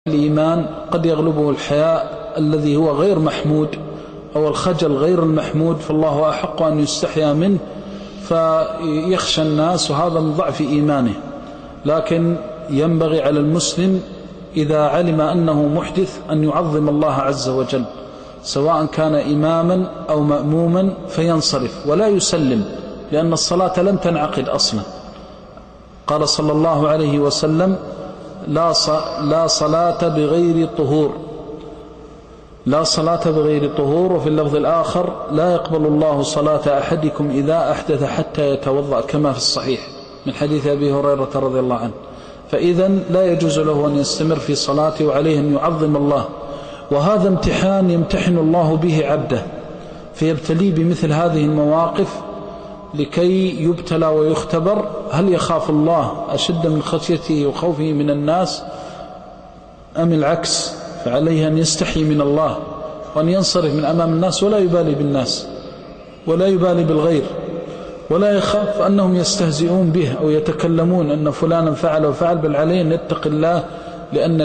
الإيمان قد يغلبه الحياء الذي هو غير محمود أو الخجل غير المحمود، فالله أحق أن يستحيا منه فيخشى الناس، وهذا من ضعف إيمانه. لكن ينبغي على المسلم إذا علم أنه محدث أن يعظم الله عز وجل، سواء كان إماما أو مأموما، فينصرف ولا يسلم، لأن الصلاة لم تنعقد أصلا. قال صلى الله عليه وسلم: لا صلاة بغير طهور، لا صلاة بغير طهور. وفي اللفظ الآخر: لا يقبل الله صلاة أحدكم إذا أحدث حتى يتوضأ، كما في الصحيح من حديث أبي هريرة رضي الله عنه. فإذا لا يجوز له أن يستمر في صلاته، وعليه أن يعظم الله. وهذا امتحان يمتحن الله به عبده، فيبتلي بمثل هذه المواقف لكي يبتلى ويختبر هل يخاف الله أشد من خشيته وخوفه من الناس أم العكس. فعليه أن يستحي من الله وأن ينصرف من أمام الناس، ولا يبالي بالناس ولا يبالي بالغير، ولا يخاف أنهم يستهزئون به أو يتكلمون أن فلانا فعل وفعل، بل عليه أن يتقي الله، لأن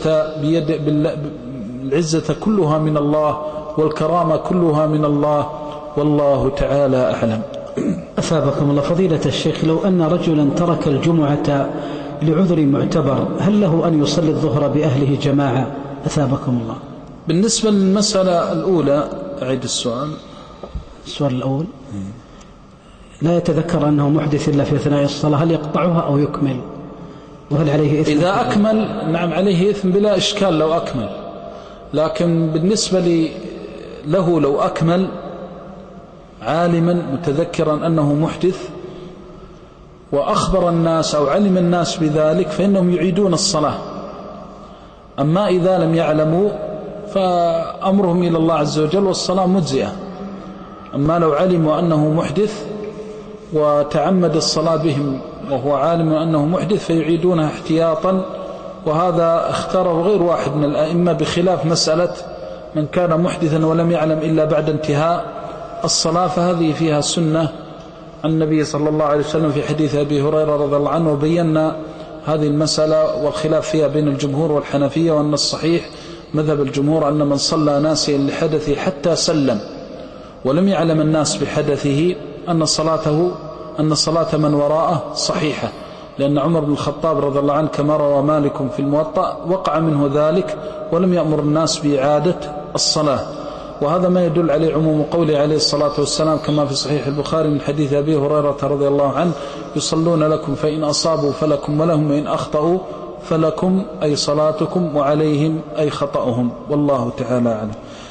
العزة كلها من الله، والكرامة كلها من الله، والله تعالى أعلم. أثابكم الله. فضيلة الشيخ، لو أن رجلا ترك الجمعة لعذر معتبر، هل له أن يصلي الظهر بأهله جماعة؟ أثابكم الله. بالنسبة للمسألة الأولى، أعيد السؤال الأول. لا يتذكر أنه محدث إلا في أثناء الصلاة، هل يقطعها أو يكمل؟ وهل عليه إثم؟ إذا أكمل نعم عليه إثم بلا إشكال لو أكمل، لكن بالنسبة له لو أكمل عالما متذكرا أنه محدث وأخبر الناس أو علم الناس بذلك، فإنهم يعيدون الصلاة. أما إذا لم يعلموا فأمرهم إلى الله عز وجل، والصلاة مجزئة. أما لو علموا أنه محدث وتعمد الصلاة بهم وهو عالم أنه محدث فيعيدونها احتياطا، وهذا اختاره غير واحد من الأئمة، بخلاف مسألة من كان محدثا ولم يعلم إلا بعد انتهاء الصلاة، فهذه فيها سنة عن النبي صلى الله عليه وسلم في حديث أبي هريرة رضي الله عنه. وبينا هذه المسألة والخلاف فيها بين الجمهور والحنفية، وأن الصحيح مذهب الجمهور أن من صلى ناسيا لحدثه حتى سلم ولم يعلم الناس بحدثه أن صلاة من وراءه صحيحة، لأن عمر بن الخطاب رضي الله عنه كما روى مالك في الموطأ وقع منه ذلك ولم يأمر الناس بإعادة الصلاة. وهذا ما يدل عليه عموم قوله عليه الصلاة والسلام كما في صحيح البخاري من حديث أبي هريرة رضي الله عنه: يصلون لكم فإن أصابوا فلكم ولهم وإن أخطأوا فلكم، أي صلاتكم، وعليهم أي خطأهم، والله تعالى أعلم.